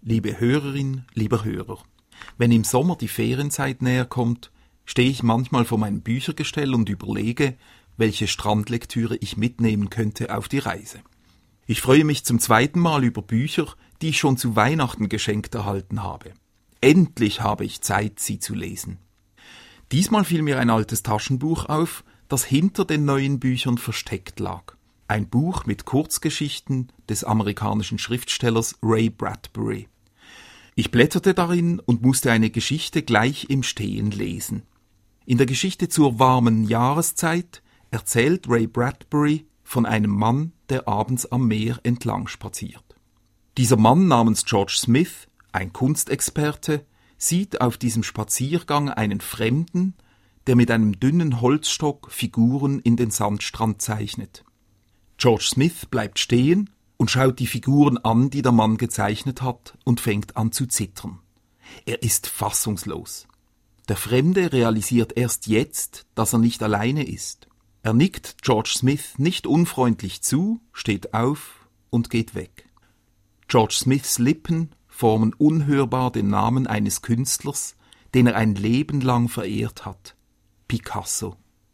Liebe Hörerin, lieber Hörer, wenn im Sommer die Ferienzeit näher kommt, stehe ich manchmal vor meinem Büchergestell und überlege, welche Strandlektüre ich mitnehmen könnte auf die Reise. Ich freue mich zum zweiten Mal über Bücher, die ich schon zu Weihnachten geschenkt erhalten habe. Endlich habe ich Zeit, sie zu lesen. Diesmal fiel mir ein altes Taschenbuch auf, das hinter den neuen Büchern versteckt lag. Ein Buch mit Kurzgeschichten des amerikanischen Schriftstellers Ray Bradbury. Ich blätterte darin und musste eine Geschichte gleich im Stehen lesen. In der Geschichte zur warmen Jahreszeit erzählt Ray Bradbury von einem Mann, der abends am Meer entlang spaziert. Dieser Mann namens George Smith, ein Kunstexperte, sieht auf diesem Spaziergang einen Fremden, der mit einem dünnen Holzstock Figuren in den Sandstrand zeichnet. George Smith bleibt stehen und schaut die Figuren an, die der Mann gezeichnet hat, und fängt an zu zittern. Er ist fassungslos. Der Fremde realisiert erst jetzt, dass er nicht alleine ist. Er nickt George Smith nicht unfreundlich zu, steht auf und geht weg. George Smiths Lippen formen unhörbar den Namen eines Künstlers, den er ein Leben lang verehrt hat: Picasso.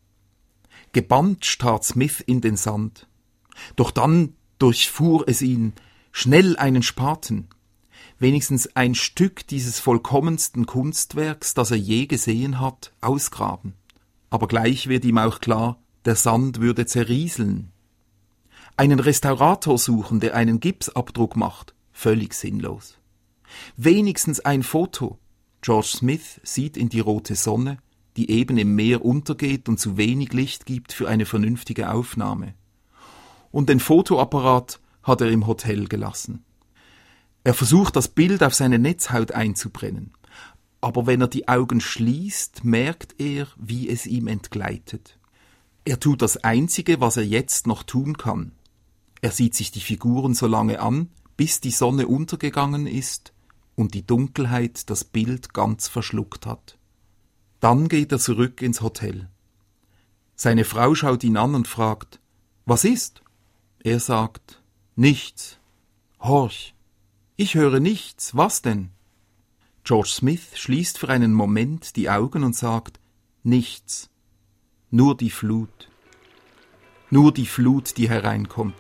Gebannt starrt Smith in den Sand. Doch dann durchfuhr es ihn: schnell einen Spaten. Wenigstens ein Stück dieses vollkommensten Kunstwerks, das er je gesehen hat, ausgraben. Aber gleich wird ihm auch klar, der Sand würde zerrieseln. Einen Restaurator suchen, der einen Gipsabdruck macht, völlig sinnlos. Wenigstens ein Foto. George Smith sieht in die rote Sonne, die eben im Meer untergeht und zu wenig Licht gibt für eine vernünftige Aufnahme. Und den Fotoapparat hat er im Hotel gelassen. Er versucht, das Bild auf seine Netzhaut einzubrennen. Aber wenn er die Augen schließt, merkt er, wie es ihm entgleitet. Er tut das Einzige, was er jetzt noch tun kann. Er sieht sich die Figuren so lange an, bis die Sonne untergegangen ist und die Dunkelheit das Bild ganz verschluckt hat. Dann geht er zurück ins Hotel. Seine Frau schaut ihn an und fragt: »Was ist?« Er sagt: »Nichts.« »Horch, ich höre nichts, was denn?« George Smith schließt für einen Moment die Augen und sagt: »Nichts. Nur die Flut. Nur die Flut, die hereinkommt.«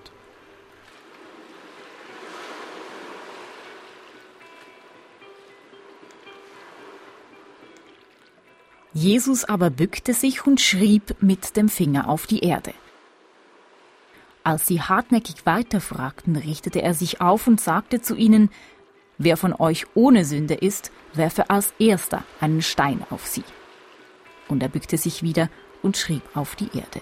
Jesus aber bückte sich und schrieb mit dem Finger auf die Erde. Als sie hartnäckig weiterfragten, richtete er sich auf und sagte zu ihnen: »Wer von euch ohne Sünde ist, werfe als erster einen Stein auf sie.« Und er bückte sich wieder und schrieb auf die Erde.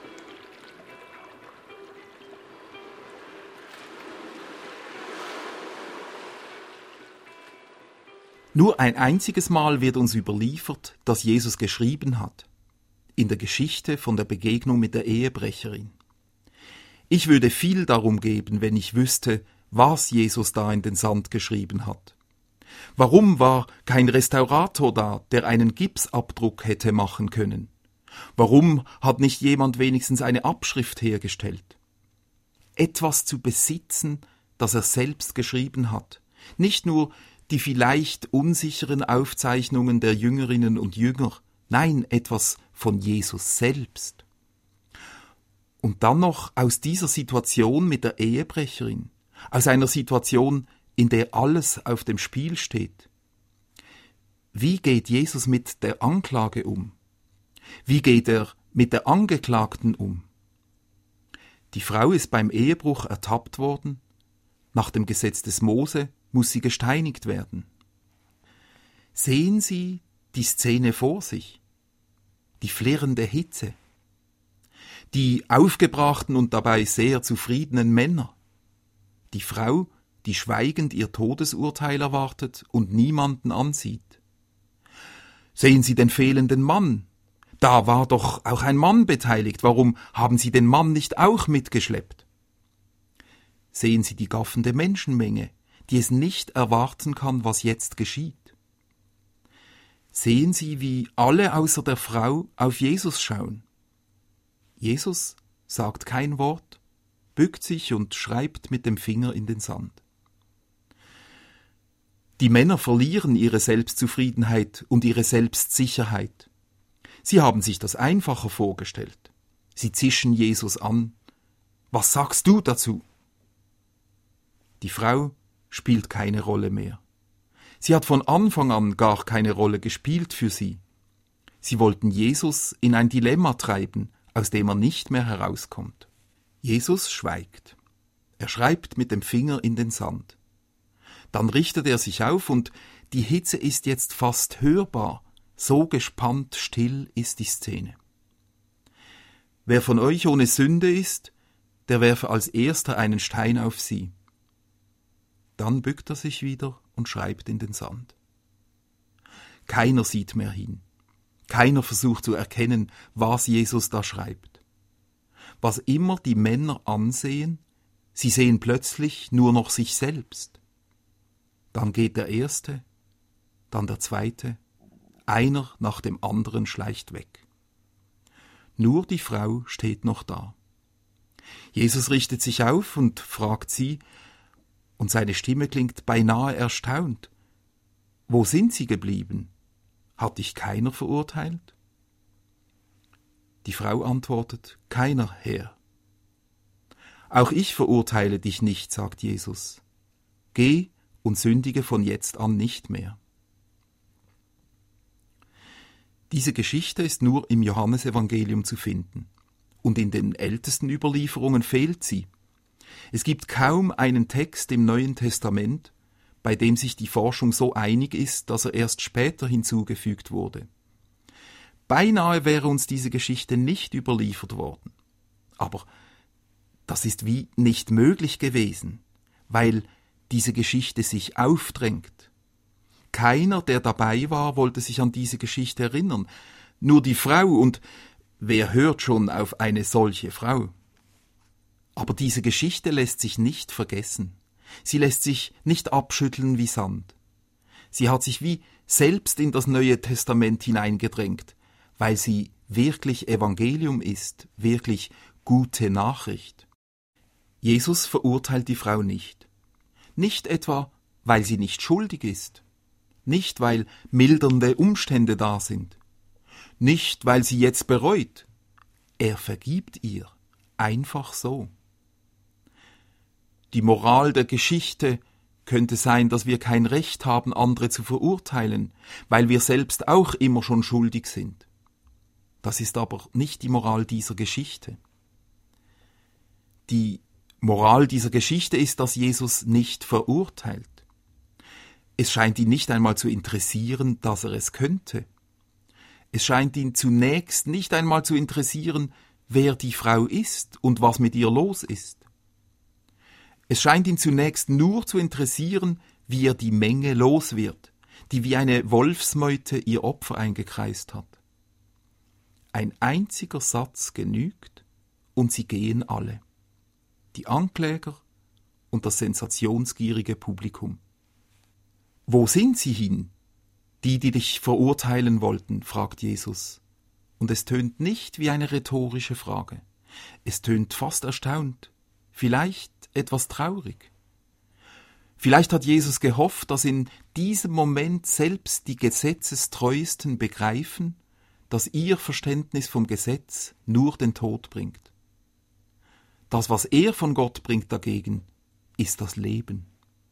Nur ein einziges Mal wird uns überliefert, dass Jesus geschrieben hat. In der Geschichte von der Begegnung mit der Ehebrecherin. Ich würde viel darum geben, wenn ich wüsste, was Jesus da in den Sand geschrieben hat. Warum war kein Restaurator da, der einen Gipsabdruck hätte machen können? Warum hat nicht jemand wenigstens eine Abschrift hergestellt? Etwas zu besitzen, das er selbst geschrieben hat. Nicht nur die vielleicht unsicheren Aufzeichnungen der Jüngerinnen und Jünger, nein, etwas von Jesus selbst. Und dann noch aus dieser Situation mit der Ehebrecherin, aus einer Situation, in der alles auf dem Spiel steht. Wie geht Jesus mit der Anklage um? Wie geht er mit der Angeklagten um? Die Frau ist beim Ehebruch ertappt worden. Nach dem Gesetz des Mose muss sie gesteinigt werden. Sehen Sie die Szene vor sich, die flirrende Hitze, die aufgebrachten und dabei sehr zufriedenen Männer, die Frau, die schweigend ihr Todesurteil erwartet und niemanden ansieht. Sehen Sie den fehlenden Mann. Da war doch auch ein Mann beteiligt. Warum haben Sie den Mann nicht auch mitgeschleppt? Sehen Sie die gaffende Menschenmenge, die es nicht erwarten kann, was jetzt geschieht. Sehen Sie, wie alle außer der Frau auf Jesus schauen. Jesus sagt kein Wort, bückt sich und schreibt mit dem Finger in den Sand. Die Männer verlieren ihre Selbstzufriedenheit und ihre Selbstsicherheit. Sie haben sich das einfacher vorgestellt. Sie zischen Jesus an. Was sagst du dazu? Die Frau spielt keine Rolle mehr. Sie hat von Anfang an gar keine Rolle gespielt für sie. Sie wollten Jesus in ein Dilemma treiben, aus dem er nicht mehr herauskommt. Jesus schweigt. Er schreibt mit dem Finger in den Sand. Dann richtet er sich auf und die Hitze ist jetzt fast hörbar. So gespannt still ist die Szene. Wer von euch ohne Sünde ist, der werfe als erster einen Stein auf sie. Dann bückt er sich wieder und schreibt in den Sand. Keiner sieht mehr hin. Keiner versucht zu erkennen, was Jesus da schreibt. Was immer die Männer ansehen, sie sehen plötzlich nur noch sich selbst. Dann geht der Erste, dann der Zweite, einer nach dem anderen schleicht weg. Nur die Frau steht noch da. Jesus richtet sich auf und fragt sie, und seine Stimme klingt beinahe erstaunt. Wo sind sie geblieben? Hat dich keiner verurteilt? Die Frau antwortet, keiner, Herr. Auch ich verurteile dich nicht, sagt Jesus. Geh und sündige von jetzt an nicht mehr. Diese Geschichte ist nur im Johannesevangelium zu finden. Und in den ältesten Überlieferungen fehlt sie. Es gibt kaum einen Text im Neuen Testament, bei dem sich die Forschung so einig ist, dass er erst später hinzugefügt wurde. Beinahe wäre uns diese Geschichte nicht überliefert worden. Aber das ist wie nicht möglich gewesen, weil diese Geschichte sich aufdrängt. Keiner, der dabei war, wollte sich an diese Geschichte erinnern. Nur die Frau, und wer hört schon auf eine solche Frau? Aber diese Geschichte lässt sich nicht vergessen. Sie lässt sich nicht abschütteln wie Sand. Sie hat sich wie selbst in das Neue Testament hineingedrängt, weil sie wirklich Evangelium ist, wirklich gute Nachricht. Jesus verurteilt die Frau nicht. Nicht etwa, weil sie nicht schuldig ist. Nicht, weil mildernde Umstände da sind. Nicht, weil sie jetzt bereut. Er vergibt ihr. Einfach so. Die Moral der Geschichte könnte sein, dass wir kein Recht haben, andere zu verurteilen, weil wir selbst auch immer schon schuldig sind. Das ist aber nicht die Moral dieser Geschichte. Die Moral dieser Geschichte ist, dass Jesus nicht verurteilt. Es scheint ihn nicht einmal zu interessieren, dass er es könnte. Es scheint ihn zunächst nicht einmal zu interessieren, wer die Frau ist und was mit ihr los ist. Es scheint ihn zunächst nur zu interessieren, wie er die Menge los wird, die wie eine Wolfsmeute ihr Opfer eingekreist hat. Ein einziger Satz genügt, und sie gehen alle. Die Ankläger und das sensationsgierige Publikum. Wo sind sie hin? Die dich verurteilen wollten, fragt Jesus. Und es tönt nicht wie eine rhetorische Frage. Es tönt fast erstaunt, vielleicht etwas traurig. Vielleicht hat Jesus gehofft, dass in diesem Moment selbst die Gesetzestreuesten begreifen, dass ihr Verständnis vom Gesetz nur den Tod bringt. Das, was er von Gott bringt dagegen, ist das Leben.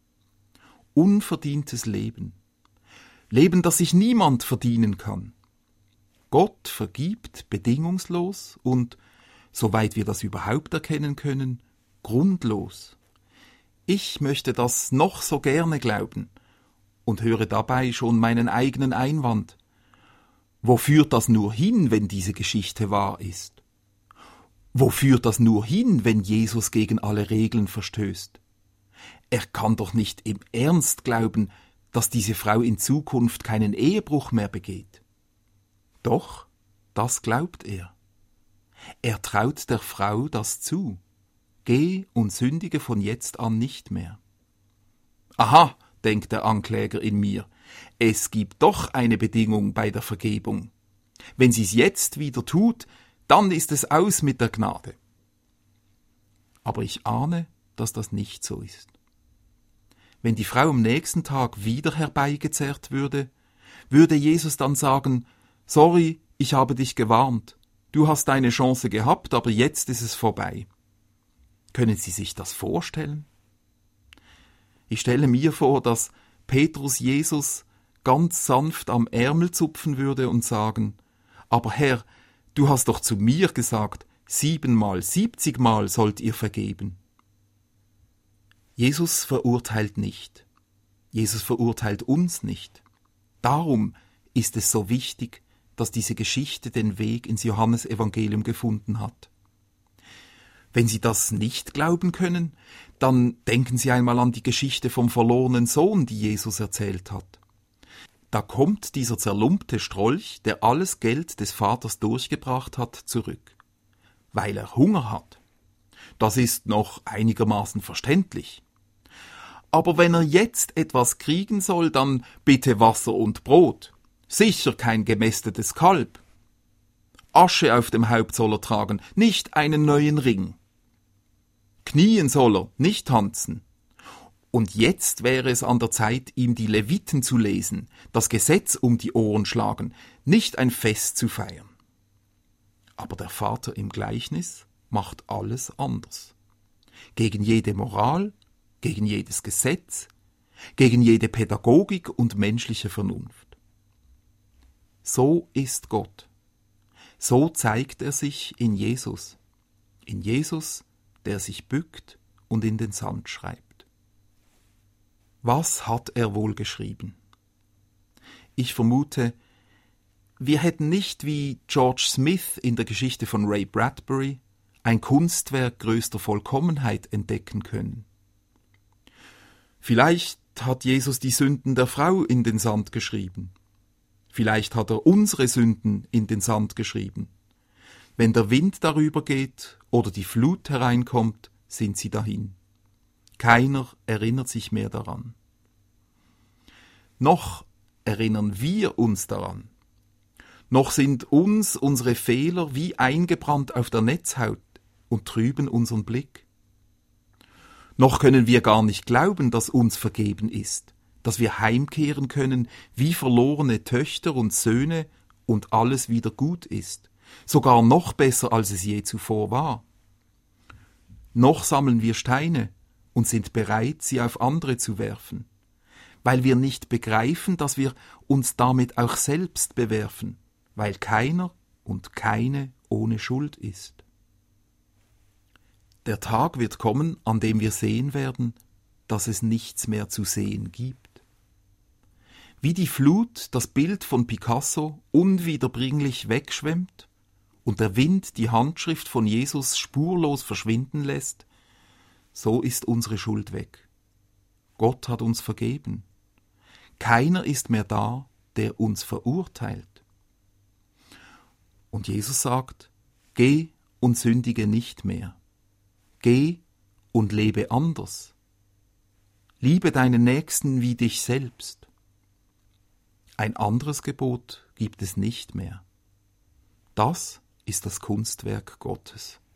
Unverdientes Leben. Leben, das sich niemand verdienen kann. Gott vergibt bedingungslos und, soweit wir das überhaupt erkennen können, grundlos. Ich möchte das noch so gerne glauben und höre dabei schon meinen eigenen Einwand. Wo führt das nur hin, wenn diese Geschichte wahr ist? Wo führt das nur hin, wenn Jesus gegen alle Regeln verstößt? Er kann doch nicht im Ernst glauben, dass diese Frau in Zukunft keinen Ehebruch mehr begeht. Doch, das glaubt er. Er traut der Frau das zu. Geh und sündige von jetzt an nicht mehr. Aha, denkt der Ankläger in mir, es gibt doch eine Bedingung bei der Vergebung. Wenn sie es jetzt wieder tut, dann ist es aus mit der Gnade. Aber ich ahne, dass das nicht so ist. wenn die Frau am nächsten Tag wieder herbeigezerrt würde, würde Jesus dann sagen, sorry, ich habe dich gewarnt. Du hast deine Chance gehabt, aber jetzt ist es vorbei. Können Sie sich das vorstellen? Ich stelle mir vor, dass Petrus Jesus ganz sanft am Ärmel zupfen würde und sagen, aber Herr, du hast doch zu mir gesagt, 7-mal, 70-mal sollt ihr vergeben. Jesus verurteilt nicht. Jesus verurteilt uns nicht. Darum ist es so wichtig, dass diese Geschichte den Weg ins Johannesevangelium gefunden hat. Wenn Sie das nicht glauben können, dann denken Sie einmal an die Geschichte vom verlorenen Sohn, die Jesus erzählt hat. Da kommt dieser zerlumpte Strolch, der alles Geld des Vaters durchgebracht hat, zurück, weil er Hunger hat. Das ist noch einigermaßen verständlich. Aber wenn er jetzt etwas kriegen soll, dann bitte Wasser und Brot. Sicher kein gemästetes Kalb. Asche auf dem Haupt soll er tragen, nicht einen neuen Ring. Knien soll er, nicht tanzen. Und jetzt wäre es an der Zeit, ihm die Leviten zu lesen, das Gesetz um die Ohren schlagen, nicht ein Fest zu feiern. Aber der Vater im Gleichnis macht alles anders. Gegen jede Moral, gegen jedes Gesetz, gegen jede Pädagogik und menschliche Vernunft. So ist Gott. So zeigt er sich in Jesus. In Jesus, der sich bückt und in den Sand schreibt. Was hat er wohl geschrieben? Ich vermute, wir hätten nicht wie George Smith in der Geschichte von Ray Bradbury ein Kunstwerk größter Vollkommenheit entdecken können. Vielleicht hat Jesus die Sünden der Frau in den Sand geschrieben. Vielleicht hat er unsere Sünden in den Sand geschrieben. Wenn der Wind darüber geht oder die Flut hereinkommt, sind sie dahin. Keiner erinnert sich mehr daran. Noch erinnern wir uns daran. Noch sind uns unsere Fehler wie eingebrannt auf der Netzhaut und trüben unseren Blick. Noch können wir gar nicht glauben, dass uns vergeben ist, dass wir heimkehren können wie verlorene Töchter und Söhne und alles wieder gut ist, sogar noch besser, als es je zuvor war. Noch sammeln wir Steine und sind bereit, sie auf andere zu werfen, weil wir nicht begreifen, dass wir uns damit auch selbst bewerfen, weil keiner und keine ohne Schuld ist. Der Tag wird kommen, an dem wir sehen werden, dass es nichts mehr zu sehen gibt. Wie die Flut das Bild von Picasso unwiederbringlich wegschwemmt und der Wind die Handschrift von Jesus spurlos verschwinden lässt, so ist unsere Schuld weg. Gott hat uns vergeben. Keiner ist mehr da, der uns verurteilt. Und Jesus sagt, geh und sündige nicht mehr. Geh und lebe anders. Liebe deinen Nächsten wie dich selbst. Ein anderes Gebot gibt es nicht mehr. Das ist das Kunstwerk Gottes.